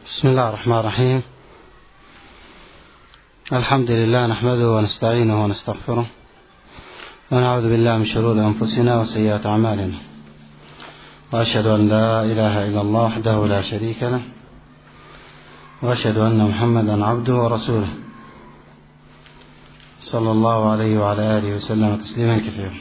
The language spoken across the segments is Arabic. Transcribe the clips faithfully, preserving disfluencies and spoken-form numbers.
بسم الله الرحمن الرحيم. الحمد لله نحمده ونستعينه ونستغفره ونعوذ بالله من شرور أنفسنا وسيئات أعمالنا، وأشهد أن لا إله إلا الله وحده لا شريك له، وأشهد أن محمدا عبده ورسوله صلى الله عليه وعلى آله وسلم تسليما كثيرا.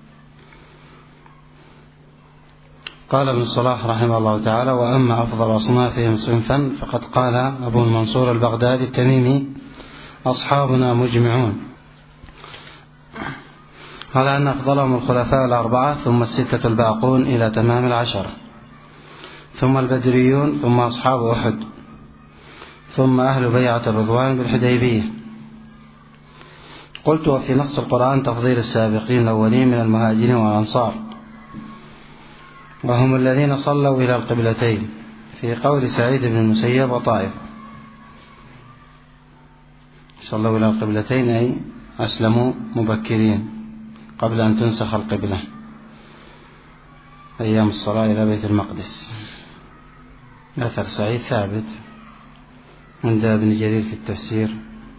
قال ابن الصلاح رحمه الله تعالى: وأما أفضل أصنافهم صنفا فقد قال أبو المنصور البغدادي التميمي: أصحابنا مجمعون على أن أفضلهم الخلفاء الأربعة، ثم الستة الباقون إلى تمام العشرة، ثم البدريون، ثم أصحاب أحد، ثم أهل بيعة الرضوان بالحديبية. قلت: وفي نص القرآن تفضيل السابقين الأولين من المهاجرين والأنصار، وهم الذين صلوا إلى القبلتين، في قول سعيد بن المسيب وطائف. صلوا إلى القبلتين أي أسلموا مبكرين قبل أن تنسخ القبلة، أيام الصلاة إلى بيت المقدس. أثر سعيد ثابت عند ابن جرير في التفسير،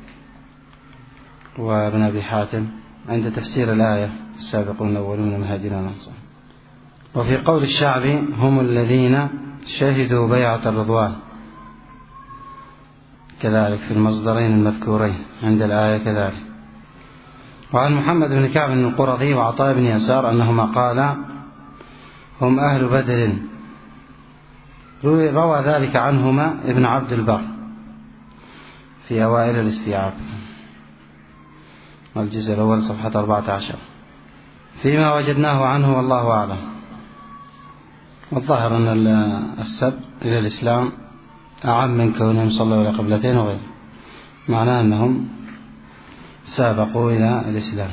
وابن أبي حاتم عند تفسير الآية: السابقون الأولون من المهاجرين والأنصار. وفي قول الشعبي: هم الذين شهدوا بيعة الرضوان، كذلك في المصدرين المذكورين عند الآية كذلك. وعن محمد بن كعب القرظي وعطاء بن يسار أنهما قالا: هم أهل بدر. روى ذلك عنهما ابن عبد البر في أوائل الاستيعاب، الجزء الأول صفحة أربعة عشر، فيما وجدناه عنه والله أعلم. والظاهر أن السبق إلى الإسلام أعم من كونهم صلوا إلى قبلتين وغيره، معناه أنهم سابقوا إلى الإسلام.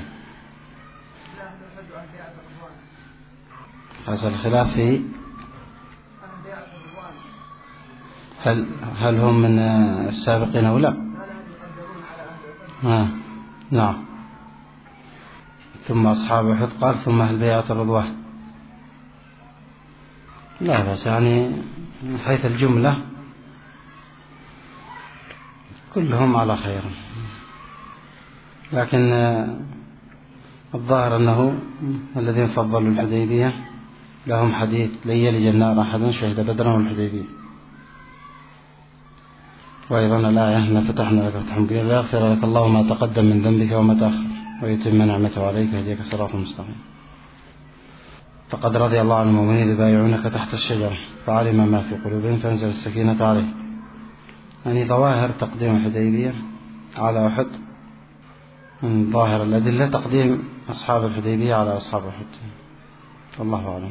حصل الخلاف في هل, هل هم من السابقين أو لا. آه. نعم. ثم أصحاب أحد قال: ثم أهل بيعة الرضوان. لا بس يعني حيث الجملة كلهم على خير، لكن الظاهر أنه الذين فضلوا الحديبية لهم حديث: لن يلج النار أحد شهد بدرا والحديبية. وأيضا الآية: إنا فتحنا لك فتحا مبينا ليغفر لك الله ما تقدم من ذنبك وما تأخر ويتم نعمته عليك ويهديك صراطا مستقيما. فقد رضي الله عن المؤمنين يبايعونك تحت الشجرة فعلم ما في قلوبهم فأنزل السكينة عليه. يعني ظواهر تقديم الحديبية على أحد، من ظاهر الأدلة تقديم أصحاب الحديبية على أصحاب أحد، والله أعلم.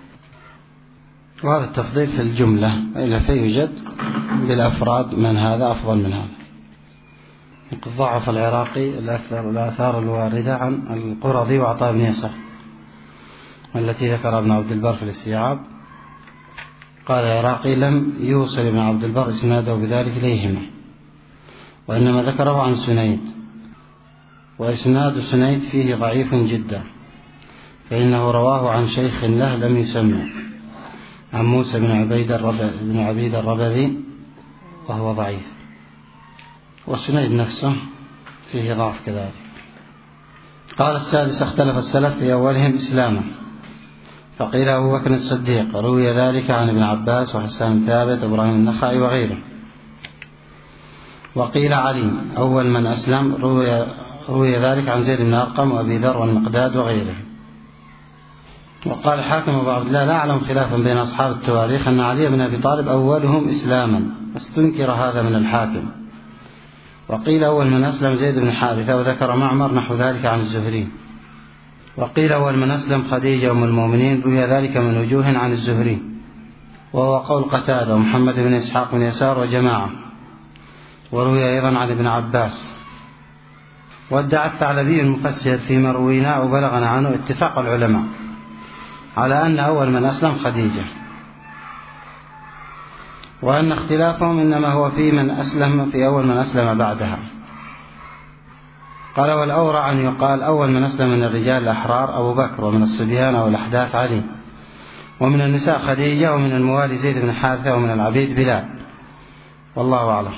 وهذا التفضيل في الجملة، إلا فيوجد بالأفراد من هذا أفضل من هذا. قد ضعف العراقي الآثار الواردة عن القرظي وعطاء بن يسار التي ذكر ابن عبد البر في الاستيعاب. قال العراقي: لم يوصل ابن عبد البر إسناده بذلك إليهما، وإنما ذكره عن سنيد، وإسناد سنيد فيه ضعيف جدا، فإنه رواه عن شيخ له لم يسمى، عن موسى بن عبيد بن عبيد الربذي، وهو ضعيف. والسنيد نفسه فيه ضعف كذلك. قال السادس: اختلف السلف في أولهم إسلاما، فقيل أبو بكر الصديق، روي ذلك عن ابن عباس وحسان بن ثابت وإبراهيم النخعي وغيره. وقيل علي أول من أسلم، روي, روي ذلك عن زيد بن أرقم وأبي ذر والمقداد وغيره. وقال الحاكم أبو عبد الله: لا أعلم خلافا بين أصحاب التواريخ أن علي بن أبي طالب أولهم إسلاما، استنكر هذا من الحاكم. وقيل أول من أسلم زيد بن حارثة، وذكر معمر نحو ذلك عن الزهري. وقيل أول من أسلم خديجة أم المؤمنين، روي ذلك من وجوه عن الزهري، وهو قول قتادة ومحمد بن إسحاق بن يسار وجماعة. وروي أيضا عن ابن عباس. وادعى الثعلبي المفسر فيما روينا وبلغنا عنه اتفاق العلماء على أن أول من أسلم خديجة، وأن اختلافهم إنما هو في من أسلم في أول من أسلم بعدها. قال: والأورع أن يقال أول من أسلم من الرجال الأحرار أبو بكر، ومن الصبيان أو الأحداث علي، ومن النساء خديجة، ومن الموالي زيد بن حارثة، ومن العبيد بلال. والله أعلم.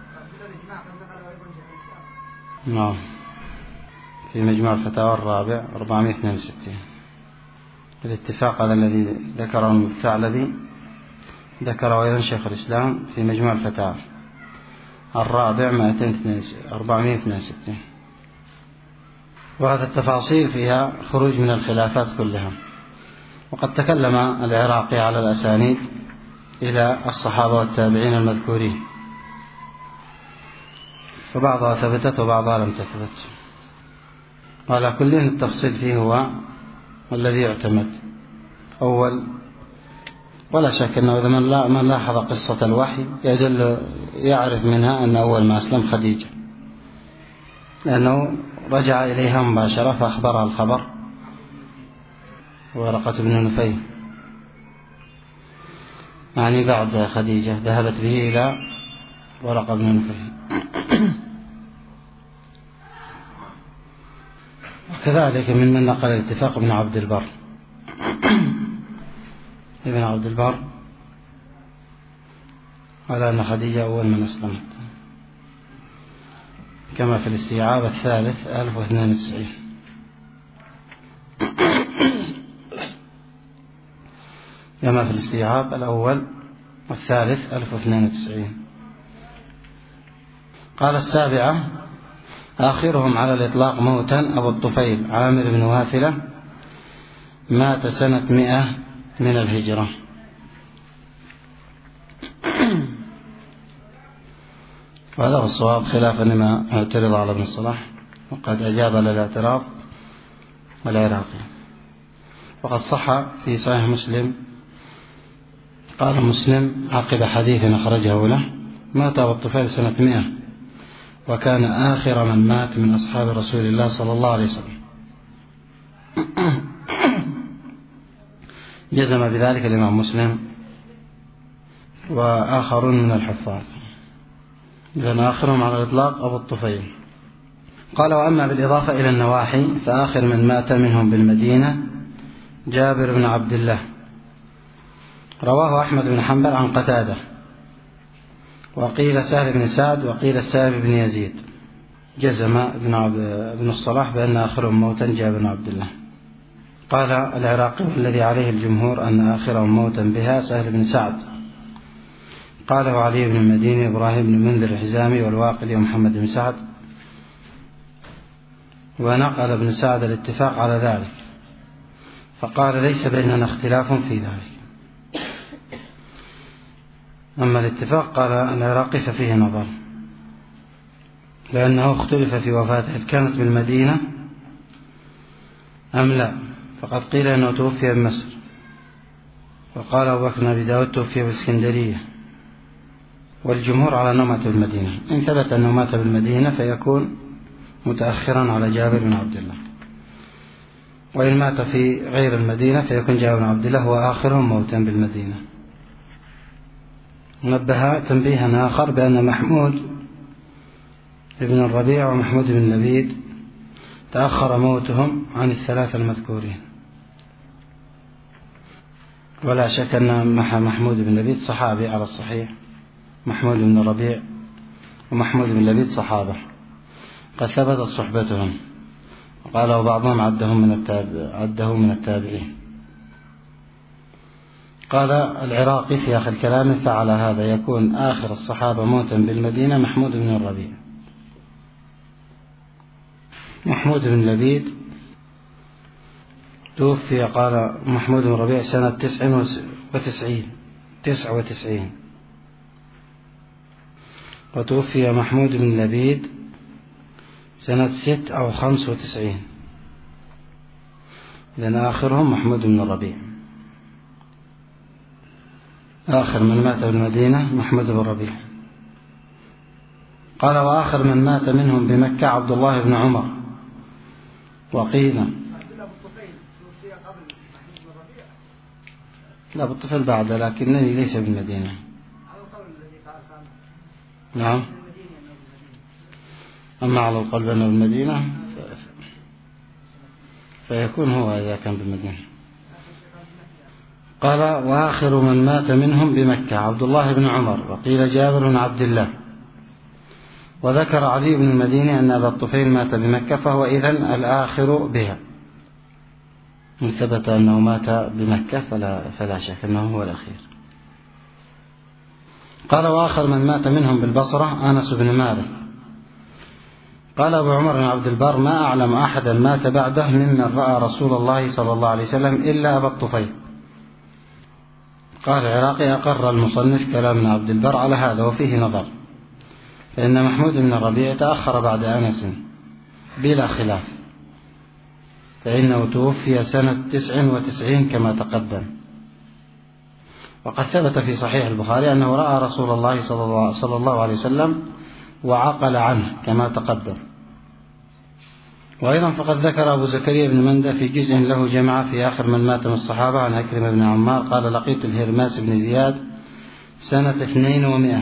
نعم، في مجموع الفتاوى الرابع أربعمائة واثنين وستين. الاتفاق على الذي ذكره الثعلبي ذكره أيضا شيخ الإسلام في مجموع الفتاوى الرابع أربعمائة واثنين وستين. وهذه التفاصيل فيها خروج من الخلافات كلها. وقد تكلم العراقي على الأسانيد إلى الصحابة والتابعين المذكورين، فبعضها ثبتت وبعضها لم تثبت، وعلى كل التفصيل فيه هو الذي يعتمد. أول ولا شك أنه إذا من لاحظ قصة الوحي يدل يعرف منها أن أول ما أسلم خديجة، لأنه رجع إليها مباشرة فأخبرها الخبر ورقة بن نفيل، يعني بعد خديجة ذهبت به إلى ورقة بن نفيل. وكذلك من من نقل الاتفاق ابن عبد البر ابن عبد البر على أن خديجة أول من أسلمت، كما في الاستيعاب الثالث ألف واثنين وتسعين. كما في الاستيعاب الأول والثالث ألف واثنين وتسعين. قال السابعة: آخرهم على الإطلاق موتا أبو الطفيل عامر بن واثلة، مات سنة مئة من الهجرة. وهذا هو الصواب خلافا لما اعترض على ابن الصلاح، وقد أجاب على الاعتراض العراقي. وقد صح في صحيح مسلم قال مسلم عقب حديث أخرجه له: مات أبو الطفيل سنة مئة، وكان آخر من مات من أصحاب رسول الله صلى الله عليه وسلم. جزم بذلك الإمام مسلم وآخرون من الحفاظ، لأن آخرهم على الإطلاق أبو الطفيل. قال: وأما بالإضافة إلى النواحي فآخر من مات منهم بالمدينة جابر بن عبد الله. رواه أحمد بن حنبل عن قتادة، وقيل سهل بن سعد، وقيل سهل بن يزيد. جزم ابن الصلاح بأن آخرهم موتا جابر بن عبد الله. قال العراقي: الذي عليه الجمهور أن آخرهم موتا بها سهل بن سعد. قاله علي بن المديني، إبراهيم بن منذر الحزامي، والواقلي، ومحمد بن سعد. ونقل ابن سعد الاتفاق على ذلك، فقال: ليس بيننا اختلاف في ذلك. أما الاتفاق قال العراقي ففيه نظر، لأنه اختلف في وفاته، هل كانت بالمدينة أم لا؟ فقد قيل أنه توفي بمصر، وقال أبو بكر بن أبي داود توفي بالإسكندرية، والجمهور على أنه مات بالمدينة. إن ثبت أنه مات بالمدينة فيكون متأخرا على جابر بن عبد الله، وإن مات في غير المدينة فيكون جابر بن عبد الله هو آخرهم موتا بالمدينة. نبه تنبيها آخر بأن محمود بن الربيع ومحمود بن لبيد تأخر موتهم عن الثلاثة المذكورين، ولا شك أن محمود بن لبيد صحابي على الصحيح. محمود بن الربيع ومحمود بن لبيد صحابة قد ثبتت صحبتهم، وقالوا بعضهم عدهم من التابع عده من التابعين. قال العراقي في آخر كلامه: فعلى هذا يكون آخر الصحابة موتا بالمدينة محمود بن الربيع. محمود بن لبيد توفي، قال محمود بن الربيع، سنة تسع وتسعين تسع وتسعين وتوفي محمود بن لبيد سنة ست أو خمس وتسعين، لأن آخرهم محمود بن الربيع. آخر من مات بالمدينة محمود بن الربيع. قال: وآخر من مات منهم بمكة عبد الله بن عمر. وقيل لا، بالطفل بعد، لكنني ليس بالمدينة. نعم، أما على القلب أنه بالمدينة فيكون هو إذا كان بالمدينة. قال وآخر من مات منهم بمكة عبد الله بن عمر، وقيل جابر بن عبد الله. وذكر علي بن المديني أن أبا الطفيل مات بمكة، فهو إذن الآخر بها. إن ثبت أنه مات بمكة فلا, فلا شك أنه هو الأخير. قال وآخر من مات منهم بالبصرة أنس بن مالك. قال أبو عمر بن عبد البر ما أعلم أحدا مات بعده ممن رأى رسول الله صلى الله عليه وسلم إلا أبا الطفيل. قال العراقي أقر المصنف كلام ابن عبد البر على هذا، وفيه نظر، فإن محمود بن الربيع تأخر بعد أنس بلا خلاف، فإنه توفي سنة تسع وتسعين كما تقدم. وقد ثبت في صحيح البخاري أنه رأى رسول الله صلى الله عليه وسلم وعقل عنه كما تقدم. وأيضا فقد ذكر أبو زكريا بن مندى في جزء له جمع في آخر من مات من الصحابة عن عكرمة بن عمار قال لقيت الهرماس بن زياد سنة اثنين ومائة.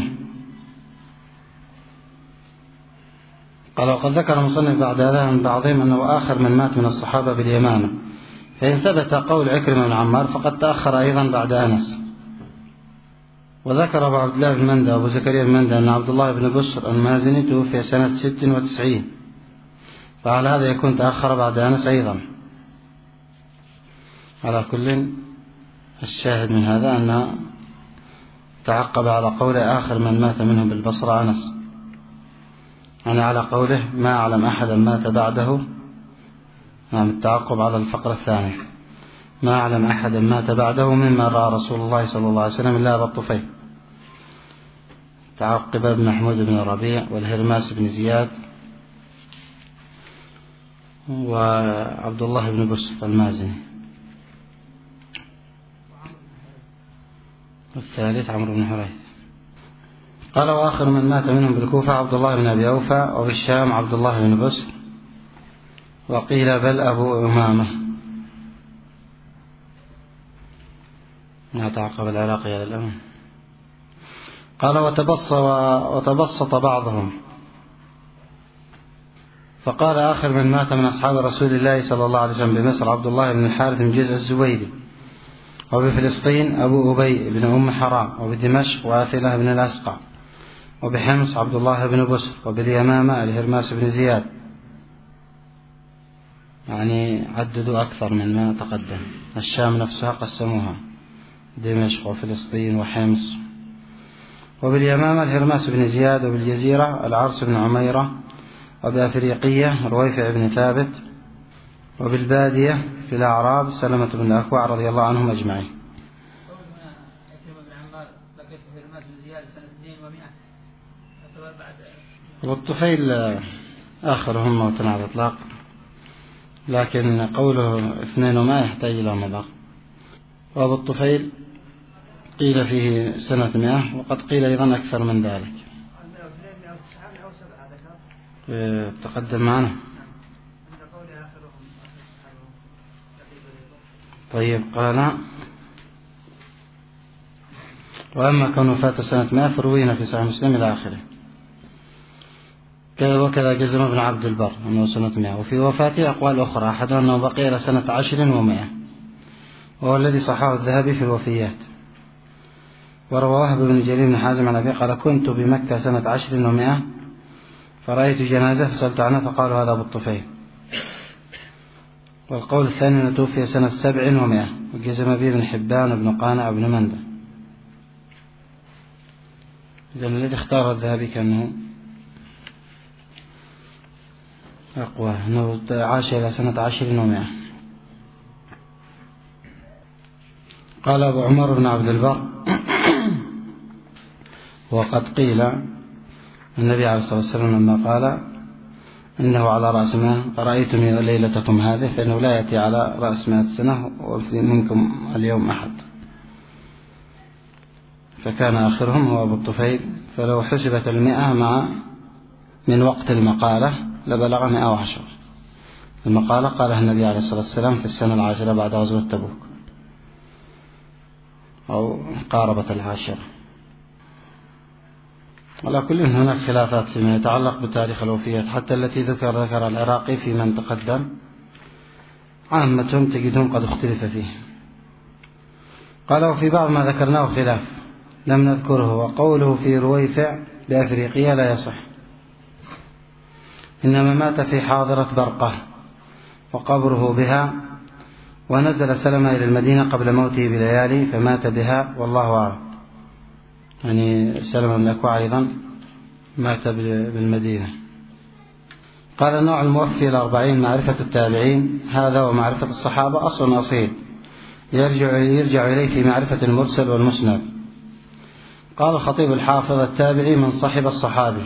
قال وقد ذكر المصنف بعد هذا من بعضهم أنه آخر من مات من الصحابة باليمامة، فإن ثبت قول عكرمة بن عمار فقد تأخر أيضا بعد أنس. وذكر أبو عبد الله بن مندى وأبو زكريا بن مندى أن عبد الله بن بسر المازني توفي سنة ست وتسعين، فعلى هذا يكون تأخر بعد أنس أيضا. على كل الشاهد من هذا أن تعقب على قوله آخر من مات منهم بالبصرة أنس، أنا على قوله ما أعلم أحدا مات بعده. نعم، التعقب على الفقرة الثانية ما أعلم أحدا مات بعده مما رأى رسول الله صلى الله عليه وسلم إلا أبا الطفيل. تعقب ابن محمود بن الربيع والهرماس بن زياد وعبد الله بن بسر المازني. والثالث عمرو بن حريث. قال وآخر من مات منهم بالكوفة عبد الله بن أبي أوفى، وبالشام عبد الله بن بسر، وقيل بل أبو أمامة. تعقب العراقي على الأمن. قال وتبص وتبسط بعضهم فقال آخر من مات من أصحاب رسول الله صلى الله عليه وسلم بمصر عبد الله بن الحارث بن جزء الزبيدي، وبفلسطين أبو أبي بن أم حرام، وبدمشق واثلة بن الأسقع، وبحمص عبد الله بن بسر، وباليمامة الهرماس بن زياد. يعني عددوا أكثر من ما تقدم. الشام نفسها قسموها دمشق وفلسطين وحمص. وباليمامة الهرماس بن زياد، وبالجزيرة العرس بن عميرة، وبأفريقية رويفع بن ثابت، وبالبادية في الأعراب سلمة بن الأكوع رضي الله عنهم أجمعين. والطفيل آخرهم موتا على الإطلاق، لكن قوله اثنين وما يحتاج إلى نظر. وأبو الطفيل قيل فيه سنة مئة، وقد قيل أيضا أكثر من ذلك. تقدم معنا. طيب قال وأما كون وفاة سنة مئة فروينا في صحيح مسلم إلى آخره. وكذا جزم ابن عبد البر أنه سنة مئة، وفي وفاته أقوال أخرى، أحدها أنه بقي إلى سنة عشر ومئة، وهو الذي صححه الذهبي في الوفيات. وروى وهب بن جرير بن حازم عن أبيه قال كنت بمكة سنة عشر ومئة فرأيت جنازة فسألت عنها فقالوا هذا أبو الطفيل. والقول الثاني أنه توفي سنة سبع ومئة، وجزم به ابن حبان وابن قانع وابن مندى. إذن الذي اختار الذهبي كأنه أقوى، أنه عاش إلى سنة عشر ومئة. قال أبو عمر بن عبد البر وقد قيل النبي عليه الصلاة والسلام لما قال إنه على رأس مئة رأيتم ليلتكم هذه، فإنه لا يأتي على رأس مئة سنة ومنكم اليوم أحد، فكان آخرهم هو أبو الطفيل. فلو حسبت المئة مع من وقت المقالة لبلغ مئة وعشرة. المقالة قالها النبي عليه الصلاة والسلام في السنة العاشرة بعد غزوة تبوك، أو قاربت العاشرة. على كل هناك خلافات فيما يتعلق بتاريخ الوفيات، حتى التي ذكر ذكر العراقي في من تقدم عامتهم تجدهم قد اختلف فيه. قال وفي بعض ما ذكرناه خلاف لم نذكره، وقوله في رويفع بأفريقيا لا يصح، إنما مات في حاضرة برقة وقبره بها، ونزل سلمة إلى المدينة قبل موته بليالي فمات بها والله أعلم. يعني سلمة بن الأكوع أيضا مات بالمدينة. قال النوع الموفي الأربعين معرفة التابعين، هذا ومعرفة الصحابة أصل أصيل يرجع, يرجع إليه في معرفة المرسل والمسند. قال الخطيب الحافظ التابعي من صحب الصحابي،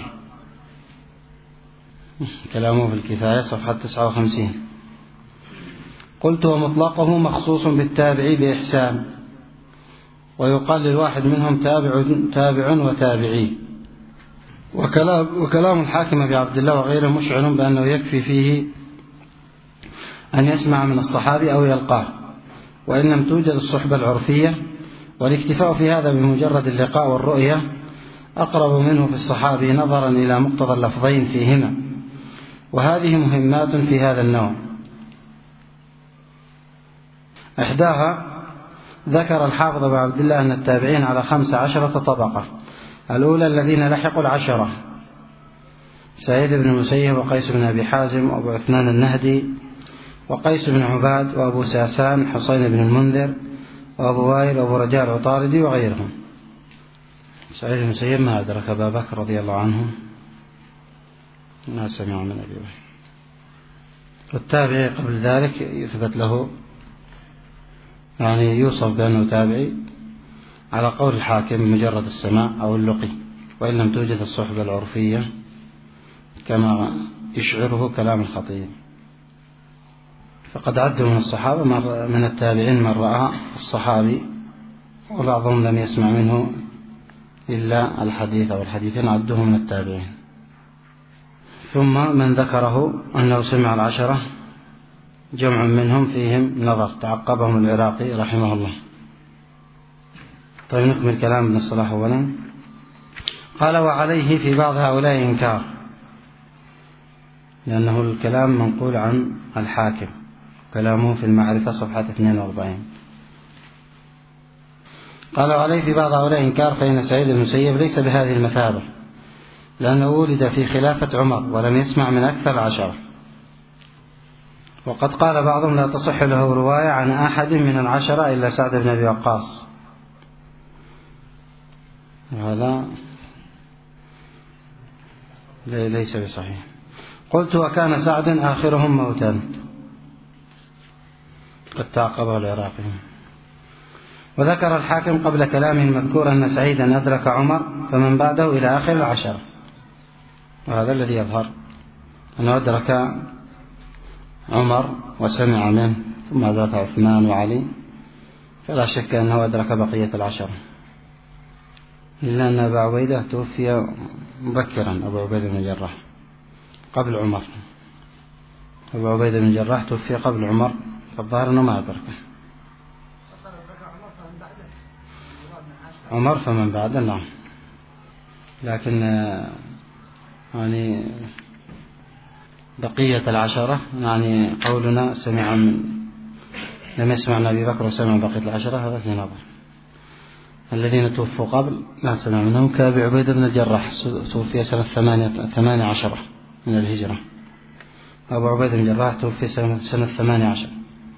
كلامه في الكفاية صفحة تسعة وخمسين. قلت ومطلقه مخصوص بالتابعي بإحسان، ويقال للواحد منهم تابع, تابع وتابعي. وكلام, وكلام الحاكم أبي عبد الله وغيره مشعر بأنه يكفي فيه أن يسمع من الصحابي أو يلقاه، وإن لم توجد الصحبة العرفية، والاكتفاء في هذا بمجرد اللقاء والرؤية أقرب منه في الصحابي نظرا إلى مقتضى اللفظين فيهما، وهذه مهمات في هذا النوع. إحداها ذكر الحافظ أبو عبد الله أن التابعين على خمس عشرة طبقة. الأولى الذين لحقوا العشرة، سعيد بن المسيب وقيس بن أبي حازم وأبو عثمان النهدي وقيس بن عباد وأبو ساسان حسين بن المنذر وأبو وائل وأبو رجاء العطاردي وغيرهم. سعيد بن المسيب ما أدرك أبا بكر رضي الله عنه، ما سمع من أبي بكر. والتابعي قبل ذلك يثبت له، يعني يوصف بأنه تابعي على قول الحاكم بمجرد السماع أو اللقي، وإن لم توجد الصحبة العرفية كما يشعره كلام الخطيب. فقد عدوا من الصحابة من التابعين من رأى الصحابي، وبعضهم لم يسمع منه إلا الحديث أو الحديثين، عدوه من التابعين. ثم من ذكره أنه سمع العشرة جمع منهم فيهم نظر، تعقبهم العراقي رحمه الله. طيب نكمل كلام ابن الصلاح أولا. قال وعليه في بعض هؤلاء إنكار، لأنه الكلام منقول عن الحاكم، كلامه في المعرفة صفحة اثنين وأربعين. قال وعليه في بعض هؤلاء إنكار، فإن سعيد بن المسيب ليس بهذه المثابة، لأنه ولد في خلافة عمر ولم يسمع من أكثر عشرة. وقد قال بعضهم لا تصح له رواية عن أحد من العشرة إلا سعد بن أبي وقاص، وهذا ليس بصحيح. قلت وكان سعد آخرهم موتا، قد تعقبه العراقي. وذكر الحاكم قبل كلامه المذكور أن سعيدا أدرك عمر فمن بعده إلى آخر العشرة، وهذا الذي يظهر أنه أدرك عمر وسمع منه، ثم أدرك عثمان وعلي، فلا شك أنه أدرك بقية العشرة، إلا أن أبا عبيدة توفي مبكرا، أبو عبيدة بن الجراح قبل عمر. أبو عبيدة بن الجراح توفي قبل عمر، فالظاهر أنه ما أدركه. عمر فمن بعده نعم، لكن يعني بقية العشرة، يعني قولنا سمع من لم يسمع من أبي بكر وسمع بقية العشرة، هذا في نظر. الذين توفوا قبل لا سمع منهم كأبي عبيدة بن الجراح، توفي سنة ثمانية عشرة من الهجرة. أبو عبيدة بن الجراح توفي سنة ثمانية عشر.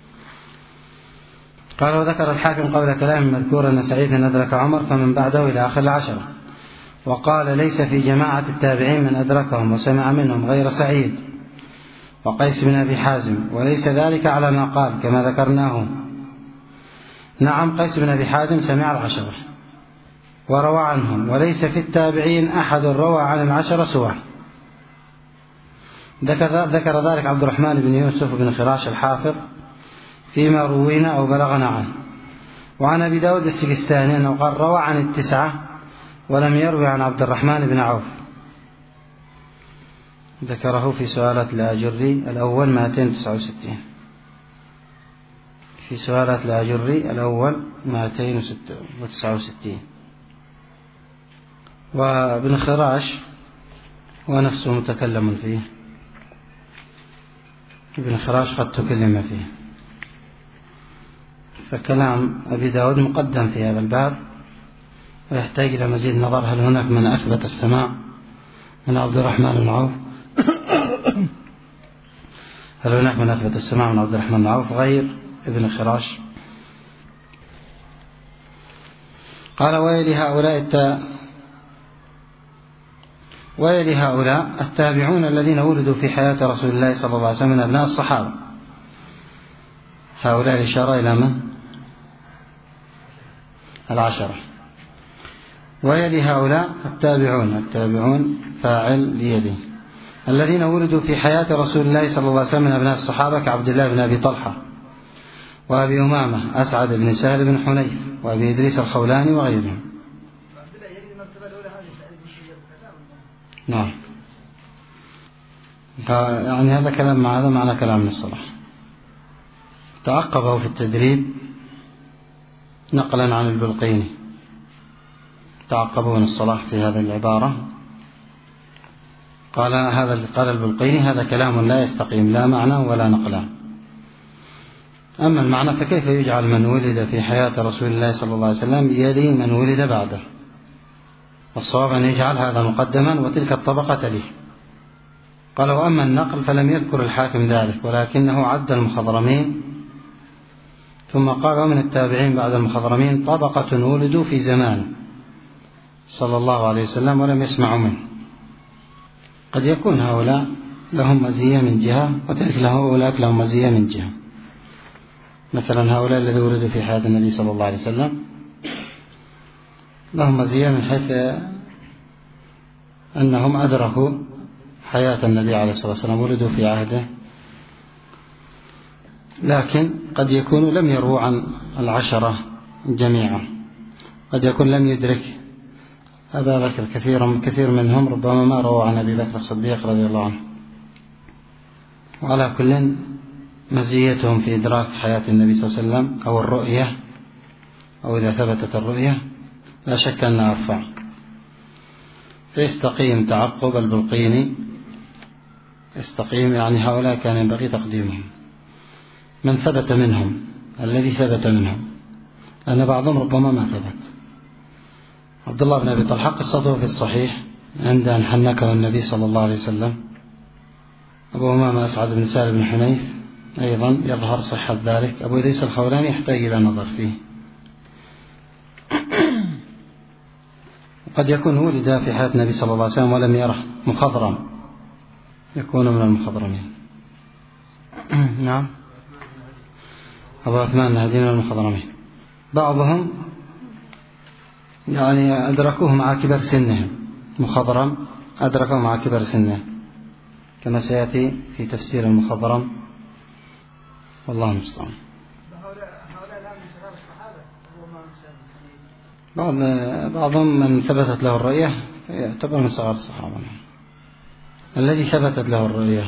قال وذكر الحاكم قبل كلام مذكور أن سعيدا أدرك عمر فمن بعده إلى آخر العشرة، وقال ليس في جماعة التابعين من أدركهم وسمع منهم غير سعيد وقيس بن أبي حازم، وليس ذلك على ما قال كما ذكرناه. نعم قيس بن أبي حازم سمع العشرة وروى عنهم، وليس في التابعين أحد روى عن العشرة سواه. ذكر ذلك عبد الرحمن بن يوسف بن خراش الحافظ فيما روينا أو بلغنا عنه. وعن أبي داود السجستاني أنه قال روى عن التسعة ولم يروي عن عبد الرحمن بن عوف، ذكره في سؤالات الآجري الأول مئتين وتسعة وستين، في سؤالات الآجري الأول مئتين وتسعة وستين. وابن خراش ونفسه متكلم فيه، ابن خراش قد تكلم فيه، فكلام أبي داود مقدم في هذا الباب ويحتاج إلى مزيد نظر. هل هناك من أثبت السماع من عبد الرحمن بن عوف؟ هل هناك من أثبت السماع من عبد الرحمن بن عوف غير ابن خراش؟ قال ويلي هؤلاء الت... ويلي هؤلاء التابعون الذين ولدوا في حياة رسول الله صلى الله عليه وسلم من أبناء الصحابة. هؤلاء الإشارة إلى من؟ العشرة. ويلي هؤلاء التابعون، التابعون فاعل ليلي، الذين ولدوا في حياة رسول الله صلى الله عليه وسلم من أبناء الصحابة كعبد الله بن أبي طلحة وأبي أمامة أسعد بن سهل بن حنيف وأبي إدريس الخولاني وغيرهم. نعم، يعني هذا كلام مع هذا معنى كلام من الصلاح. تعقبه في التدريب نقلا عن البلقيني، تعقبه من الصلاح في هذه العبارة. قال هذا قال البلقيني هذا كلام لا يستقيم لا معنى ولا نقلا. أما المعنى فكيف يجعل من ولد في حياة رسول الله صلى الله عليه وسلم يلي من ولد بعده؟ والصواب أن يجعل هذا مقدما وتلك الطبقة تليه. قال وأما النقل فلم يذكر الحاكم ذلك ولكنه عد المخضرمين ثم قال ومن التابعين بعد المخضرمين طبقة ولدوا في زمان صلى الله عليه وسلم ولم يسمعوا منه. قد يكون هؤلاء لهم مزية من جهة وتلك هؤلاء لهم مزية من جهة. مثلا هؤلاء الذين ولدوا في حياة النبي صلى الله عليه وسلم لهم مزية من حيث أنهم أدركوا حياة النبي عليه الصلاة والسلام، ولدوا في عهده، لكن قد يكونوا لم يروا عن العشرة جميعا، قد يكون لم يدرك أبا بكر كثير كثير منهم ربما ما رووا عن أبي بكر الصديق رضي الله عنه. وعلى كل مزيتهم في إدراك حياة النبي صلى الله عليه وسلم أو الرؤية أو إذا ثبتت الرؤية لا شك أنها أرفع. فيستقيم تعقب البلقيني، يستقيم يعني هؤلاء كان ينبغي تقديمهم من ثبت منهم الذي ثبت منهم، لأن بعضهم ربما ما ثبت. عبد الله بن أبي طلحة قصته في الصحيح عند أن حنكه النبي صلى الله عليه وسلم. أبو أمامة أسعد بن سهل بن حنيف أيضا يظهر صحة ذلك. أبو إدريس الخولاني يحتاج إلى نظر فيه. قد يكون ولد في حياة النبي صلى الله عليه وسلم ولم يره، مخضرم، يكون من المخضرمين. نعم، أبو عثمان النهدي من المخضرمين. بعضهم يعني أدركوه مع كبر سنهم، مخضرم أدركوه مع كبر سنهم كما سيأتي في تفسير المخضرم، والله المستعان. بعض بعضهم من ثبتت له الرؤية يعتبر من صغار الصحابة، الذي ثبتت له الرؤية.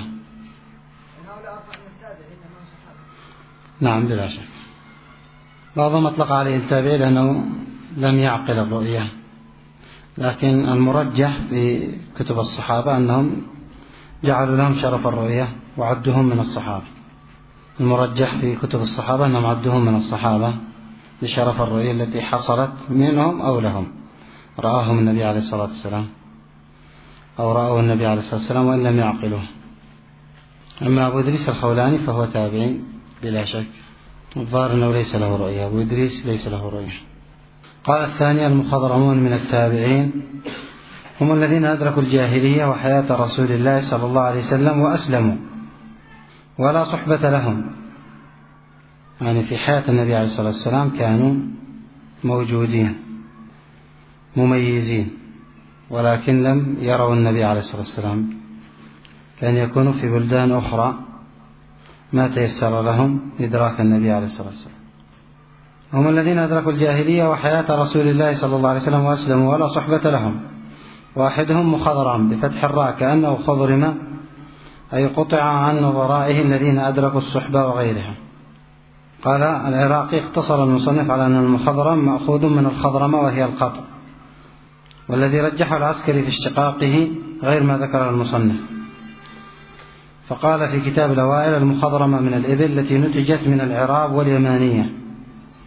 نعم بلا شك. بعضهم أطلق عليه التابعي لأنه لم يعقل الرؤية، لكن المرجح في كتب الصحابة أنهم جعلوا لهم شرف الرؤية وعدهم من الصحابة. المرجح في كتب الصحابة أنهم عدهم من الصحابة لشرف الرؤية التي حصلت منهم أو لهم، رآهم النبي عليه الصلاة والسلام أو رأوا النبي عليه الصلاة والسلام وإن لم يعقلوه. أما أبو إدريس الخولاني فهو تابعي بلا شك، الظاهر أنه ليس له رؤية، أبو إدريس ليس له رؤية. قال الثاني المخضرمون من التابعين هم الذين أدركوا الجاهلية وحياة رسول الله صلى الله عليه وسلم وأسلموا ولا صحبة لهم، يعني في حياة النبي عليه الصلاة والسلام كانوا موجودين مميزين ولكن لم يروا النبي عليه الصلاة والسلام، كان يكونوا في بلدان أخرى ما تيسر لهم إدراك النبي عليه الصلاة والسلام. هم الذين أدركوا الجاهلية وحياة رسول الله صلى الله عليه وسلم وأسلموا ولا صحبة لهم. واحدهم مخضرم بفتح الراء كأنه خضرم أي قطع عن نظرائه الذين أدركوا الصحبة وغيرها. قال العراقي اقتصر المصنف على أن المخضرم مأخوذ من الخضرمة وهي القطع، والذي رجحه العسكري في اشتقاقه غير ما ذكر المصنف، فقال في كتاب الأوائل المخضرمة من الإبل التي نتجت من العراب واليمانية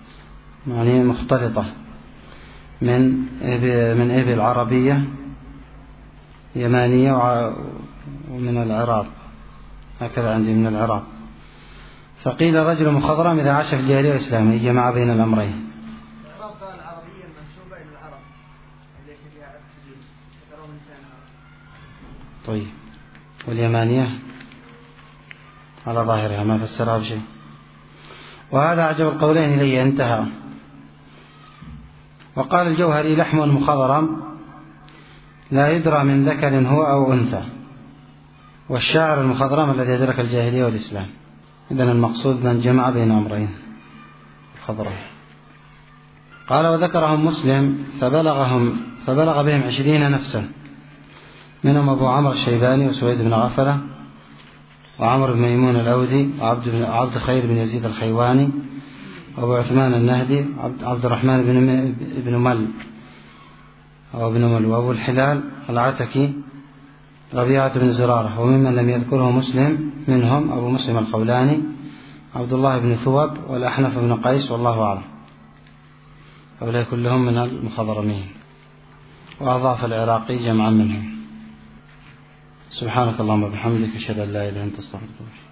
يعني مختلطة من إبل من إبل عربية يمانية ومن العراق، هكذا عندي من العراق. فقيل رجل مخضرم إذا عاش في الجاهلية والإسلام، جمع بين الأمرين. العراق العربية المنسوبة إلى العرب ليس فيها أبد ذكروا إنسان عربي. طيب، واليمانية على ظاهرها ما فسرها بشيء. وهذا أعجب القولين إلي، انتهى. وقال الجوهري لحم مخضرم لا يدرى من ذكر هو أو أنثى، والشاعر المخضرم الذي أدرك الجاهلية والإسلام. إذن المقصود من جمع بين أمرين خضرم. قال وذكرهم مسلم فبلغهم فبلغ بهم عشرين نفسا، منهم أبو عمرو الشيباني وسويد بن غفلة وعمر بن ميمون الأودي وعبد عبد خير بن يزيد الخيواني وأبو عثمان النهدي عبد الرحمن بن بن مل أو بن مل وأبو الحلال العتكي ربيعة بن زرارة. وممن لم يذكره مسلم منهم أبو مسلم الخولاني عبد الله بن ثوب والأحنف بن قيس، والله أعلم. هؤلاء كلهم من المخضرمين، وأضاف العراقي جمعا منهم. سبحانك اللهم وبحمدك، أشهد أن لا إله إلا أنت، أستغفرك.